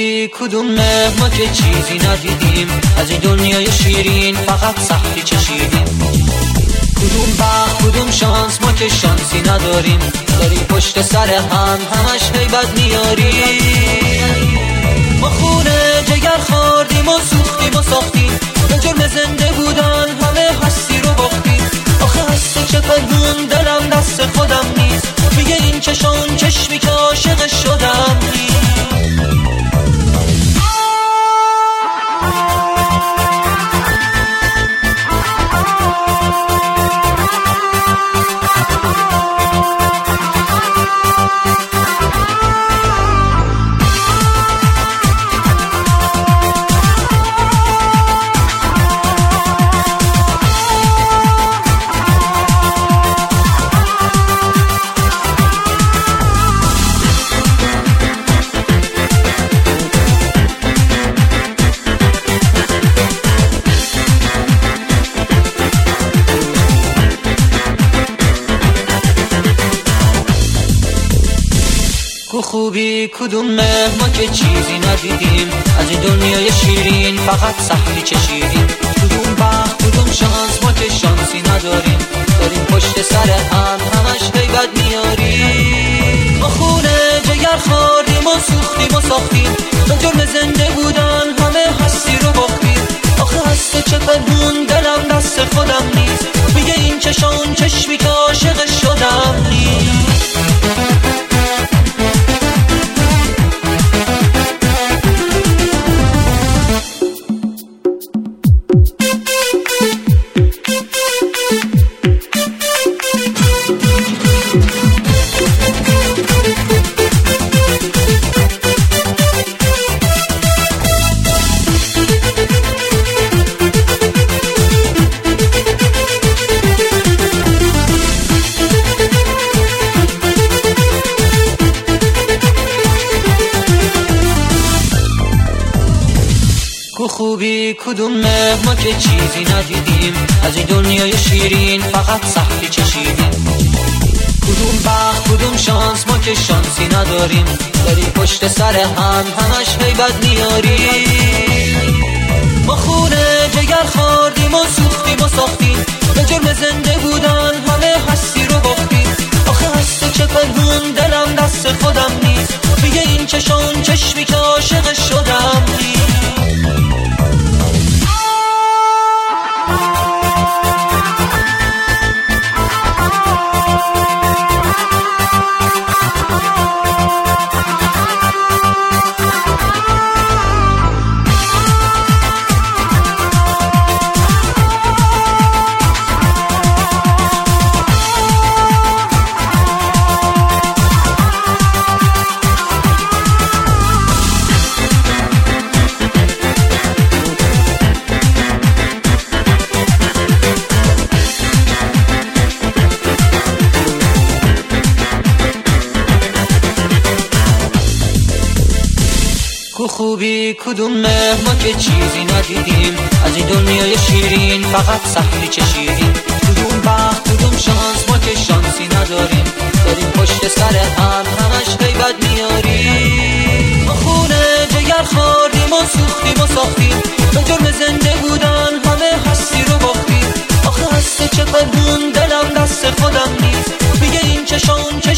خوبی کدوم ما که چیزی ندیدیم، از این دنیای شیرین فقط سختی چشیدیم. کدوم بخت کدوم شانس ما که شانسی نداریم، داریم پشت سر هم همش هیبت میاریم. ما خونه جگر خوردیم و سوختیم و ساختیم، به جرم زنده بودن همه هستی رو باختیم. آخه هست چه پنهون دلم دست خودم نیست، میگه این چشان چشمی که عاشق شدم نیست. خوبی کدوم ما که چیزی ندیدیم، از این دنیای شیرین فقط سختی چشیدیم. کدوم بخت کدوم شانس ما که شانسی نداریم، داریم پشت سر هم همش هیبت میاریم. ما خونه جگر خوردیم و سوختیم و ساختیم، به جرم زنده بودن همه هستی رو باختیم. آخه هست چه پنهون دلم دست خودم نیست، میگه این چشان چشمی که عاشق شدم نیست. خوبی کدوم ما که چیزی ندیدیم، از این دنیای شیرین فقط سختی چشیدیم. کدوم بخت کدوم شانس ما که شانسی نداریم، داریم پشت سر هم همش هیبت میاریم. ما خونه جگر خوردیم و سوختیم و ساختیم، به جرم زنده بودن همه هستی رو باختیم. آخه هست چه پنهون دلم دست خودم نیست، میگه این چشان چشمی که عاشق شدم نیست. خوبی کدوم ما که چیزی ندیدیم، از این دنیای شیرین فقط سختی چشیدیم. کدوم بخت کدوم شانس ما که شانسی نداریم، داریم پشت سر هم همش هیبت میاریم. ما خونه جگر خوردیم و سوختیم و ساختیم، به جرم زنده بودن همه هستی رو باختیم. آخه هست چه پنهون دلم دست خودم نیست، میگه این چشان